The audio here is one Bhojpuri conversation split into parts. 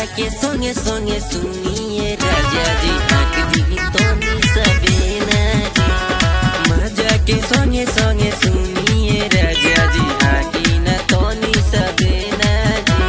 के संगे संगे सुनिए राजा जी आँख दी तोनी सबेना जी। मजा के संगे संगे सुनिए राजा जी आँख न तोनी सबेना जी।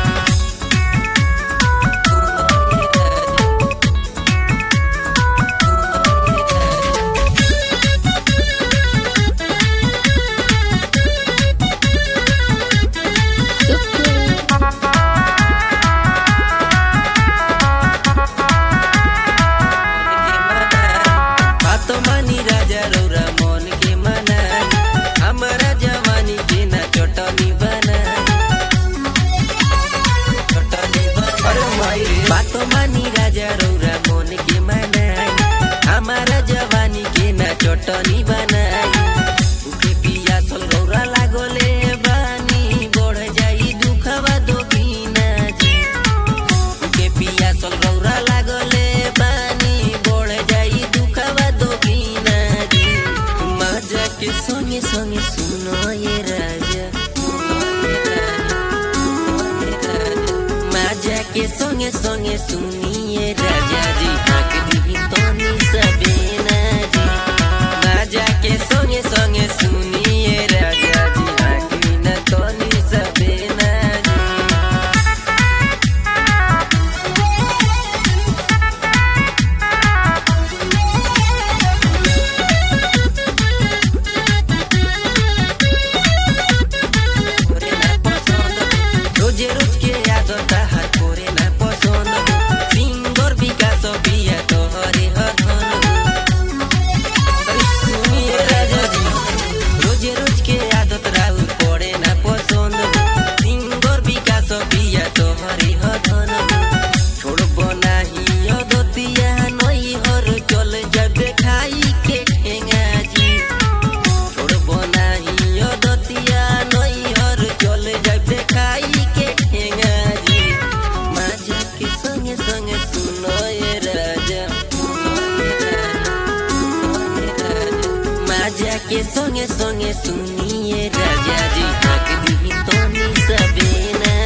बातो मानी राजा रौरा मन के मनाई हमारा जवानी के ना चटनी बनाई। उके पिया सल रौरा लागोले बानी बढ़ जाई दुखवा दोगीना जी। उके पिया सल रौरा लागोले बानी बढ़ जाई दुखवा दोगीना जी। मजा के संगे संगे सुनो ये राजा के संगे संगे सुनिए राजा जी आँख दी तोनी सबेना जी। मजा के संगे संगे सुनिए राजा जी आँख न तोनी सबेना जी। रोजे रोज के आदत हर कोरे ना पसंद सिंगर विकास बिया तोहरे हथन। सुनिए राजा जी रोजे रोज के आदत राहुल कोरे ना पसंद सिंगर विकास बिया तोहरे हथन। छोड़बो नाही अदतिया नई हर चल जाबे खाई के ठेंगा जी। छोड़बो नाही अदतिया नई हर चल जाबे खाई के ठेंगा जी। मजा के संगे संगे सुनो ये राजा मजा के संगे संगे सुनिए राजा जी आँख दी तोनी सबेना